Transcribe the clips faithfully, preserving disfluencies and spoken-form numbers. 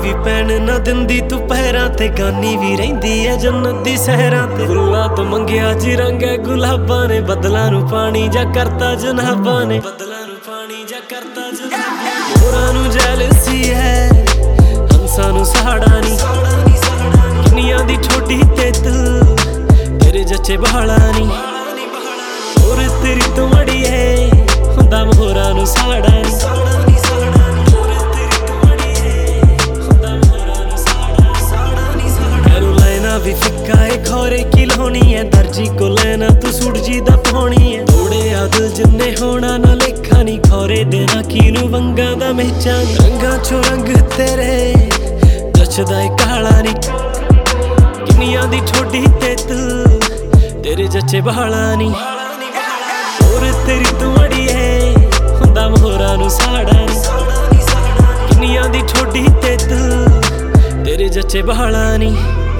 ਵੀ ਪੈਣ ਨਾ ਦਿੰਦੀ ਤੂੰ ਪੈਰਾਂ ਤੇ, ਗਾਨੀ ਵੀ ਰਹਿੰਦੀ ਐ ਜੰਨਤ ਦੀ ਸਹਿਰਾਂ ਤੇ। ਫੁੱਲਾਂ ਤੋਂ ਮੰਗਿਆ ਜੀ ਰੰਗ ਐ ਗੁਲਾਬਾਂ ਨੇ, ਬਦਲਾਂ ਨੂੰ ਪਾਣੀ ਜਾ ਕਰਤਾ ਜਨਾਬਾਂ ਨੇ, ਬਦਲਾਂ ਨੂੰ ਪਾਣੀ ਜਾ ਕਰਤਾ ਜਨਾਬਾਂ ਨੇ। ਮੋਰਾਂ ਨੂੰ ਜੈਲਸੀ ਹੈ, ਹੰਸਾਂ ਨੂੰ ਸਾੜਾ ਨੀ, ਕਿੰਨੀਆਂ ਦੀ ਠੋਡੀ ਤੇ ਤੂੰ ਤੇਰੇ ਜੱਚੇ ਬਹਾਲਾ ਨੀ। ਹੋਰ ਤੇਰੀ ਤੋਂ ਮੜੀਏ ਹੁੰਦਾ ਮੋਰਾਂ ਨੂੰ ਸਾੜਾ ਨੀ, ਵੀ ਫਿੱਕਾ ਏ ਖੋਰੇ ਕੀ ਲਾਉਣੀ ਐ, ਦਰਜੀ ਕੋ ਲੈਣਾ ਤੂੰ ਸੂਟ ਜੀ ਦਾ ਪਾਉਣੀ ਐ। ਥੋੜੇ ਆ ਦਿਲ ਜਿੰਨੇ ਹੋਣਾ ਨਾ ਲੇਖਾ ਨੀ, ਖੋਰੇ ਦੇਣਾ ਕਿਨੂੰ ਵੰਗਾਂ ਦਾ ਮੇਚਾ ਨੀ। ਰੰਗਾਂ ਚੋਂ ਰੰਗ ਤੇਰੇ ਜੱਚਦਾ ਏ ਕਾਲਾ ਨੀ, ਕਿੰਨੀਆਂ ਦੀ ਠੋਡੀ ਤੇ ਤੂੰ ਤੇਰੇ ਜੱਚੇ ਬਹਾਲਾ ਨੀ। ਹੋਰ ਤੇਰੀ ਤੂੰ ਅੜੀਏ ਹੁੰਦਾ ਮੋਹਰਾਂ ਨੂੰ ਸਾੜਾ ਨੀ, ਕਿੰਨੀਆਂ ਦੀ ਠੋਡੀ ਤੇ ਤੂੰ ਤੇਰੇ ਜੱਚੇ ਬਹਾਲਾ ਨੀ।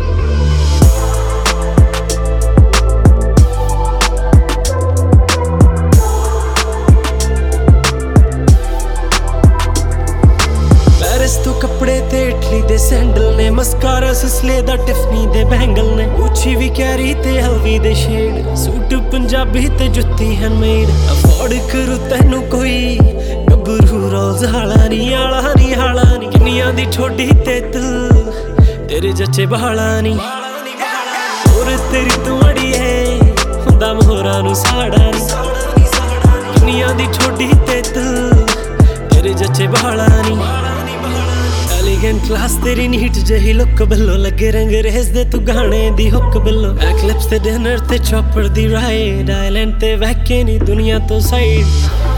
ਤੂੰ ਕੱਪੜੇ ਤੇ ਇਟਲੀ ਦੇ ਸੈਂਡਲ ਨੇ, ਮਸਕਾਰਾ ਸਸਲੇ ਦਾ ਟਿਫਨੀ ਦੇ ਬੈਂਗਲ ਨੇ, ਉੱਚੀ ਵੀ ਕੈਰੀ ਤੇ ਹਲਵੀ ਦੇ ਸ਼ੇਡ, ਸੂਟ ਪੰਜਾਬੀ ਤੇ ਜੁੱਤੀ ਹੈਂਡਮੇਡ। ਅਫੋਰਡ ਕਰੂ ਤੈਨੂੰ ਕੋਈ ਗੱਭਰੂ ਰੋਜ਼ ਹਾਲਾ ਨੀ, ਆਲਾ ਨੀ ਹਾਲਾ ਨੀ, ਕਿੰਨੀਆਂ ਦੀ ਠੋਡੀ ਤੇ ਤੂੰ ਤੇਰੇ ਜੱਚੇ ਬਹਾਲਾ ਨੀ। ਹੋਰ ਤੇਰੀ ਤੂੰ ਅੜੀਏ ਹੁੰਦਾ ਮੋਹਰਾਂ ਨੂੰ ਸਾੜਾ ਨੀ, ਕਿੰਨੀਆਂ ਦੀ ਠੋਡੀ ਤੇ ਤੂੰ ਤੇਰੇ ਜੱਚੇ ਬਹਾਲਾ ਨੀ। ਐਲੀਗੈਂਟ ਕਲਾਸ ਤੇਰੀ ਨੀਟ ਜਿਹੀ ਲੁੱਕ ਬੱਲੋ, ਲੱਗੇ ਰੰਗ ਰੇਸ ਦੇ ਤੂੰ ਗਾਣੇ ਦੀ ਹੁੱਕ ਬੱਲੋ। ਐਕਲਿਪਸ ਤੇ ਡਿਨਰ ਤੇ ਚੌਪਰ ਦੀ ਰਾਈਡ, ਆਈਲੈਂਡ ਤੇ ਵਹਿਕੇ ਨੀ ਦੁਨੀਆ ਤੋਂ ਸਾਈਡ।